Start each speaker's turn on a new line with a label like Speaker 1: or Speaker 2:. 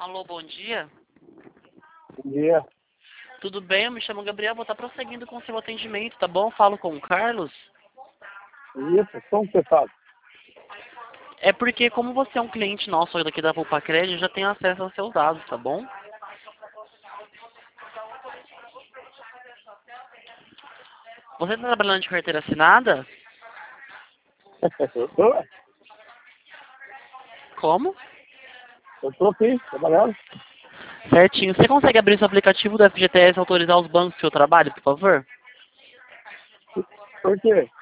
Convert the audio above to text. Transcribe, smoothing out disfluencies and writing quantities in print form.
Speaker 1: Alô, bom dia.
Speaker 2: Bom dia.
Speaker 1: Tudo bem? Eu me chamo Gabriel, vou estar prosseguindo com o seu atendimento, tá bom? Falo com o Carlos.
Speaker 2: Isso, como você sabe?
Speaker 1: É porque, como você é um cliente nosso daqui da Vulpa Crédito, eu já tenho acesso aos seus dados, tá bom? Você está trabalhando de carteira assinada?
Speaker 2: Eu tô,
Speaker 1: Como?
Speaker 2: eu tô sim, trabalhando.
Speaker 1: Certinho. Você consegue abrir seu aplicativo do FGTS e autorizar os bancos do seu trabalho, por favor?
Speaker 2: Por quê?